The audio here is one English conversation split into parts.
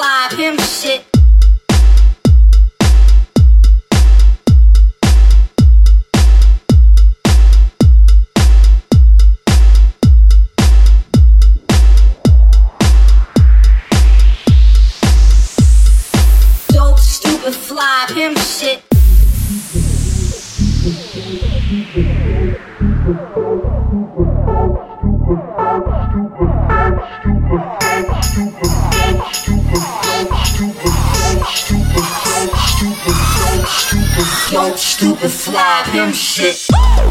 fly him shit. Dope, stupid, fly him shit. Dope, stupid, fly him shit.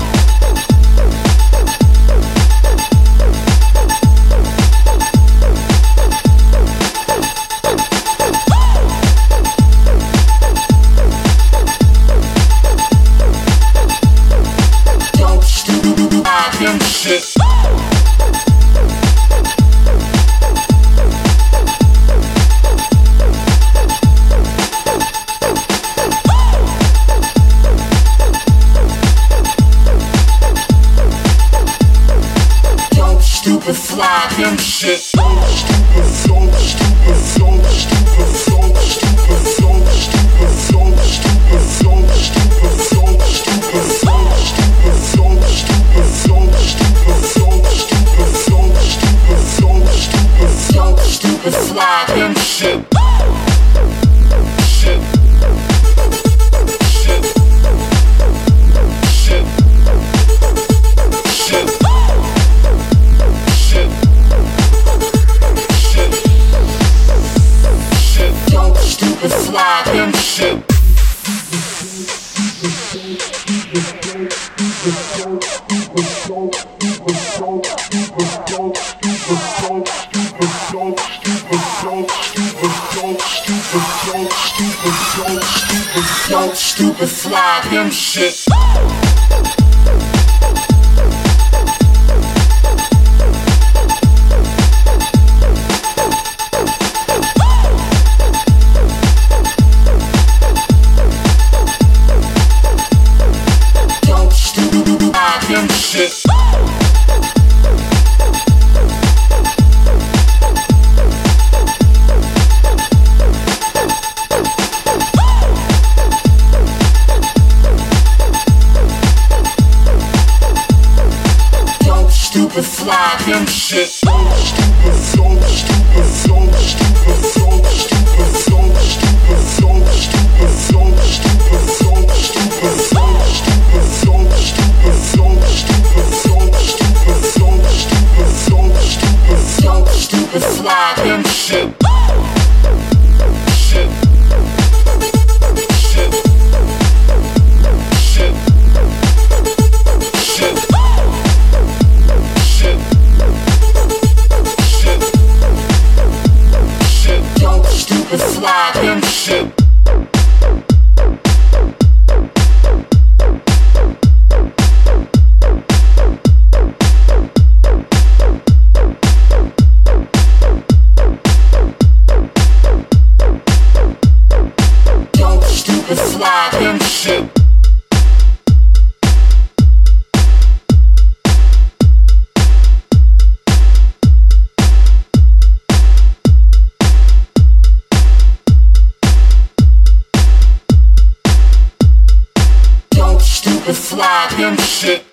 Dope, stupid, fly him shit. Stupid, fly him shit. Stupid, stupid, stupid, stupid, stupid, stupid, stupid, stupid, stupid, stupid, stupid, stupid, stupid, stupid, stupid, stupid, stupid, stupid, fly him shit. Shit. Shit. Shit. Shit. Dope, stupid, fly him shit. Dope, stupid, fly him shit. Him shit. Dope, stupid, fly him shit. Dope, stupid, dope, stupid, dope, stupid, dope, stupid, dope, stupid, dope, stupid, dope, stupid, dope, stupid, dope, stupid, dope, stupid, dope, stupid, dope, stupid, dope, stupid, dope, stupid, dope, stupid, fly him shit. Shit. Shit. Shit. Shit. Shit. Shit. Shit. Dope, stupid, fly him shit. Dope, stupid, fly him shit. Dope, stupid, fly him shit.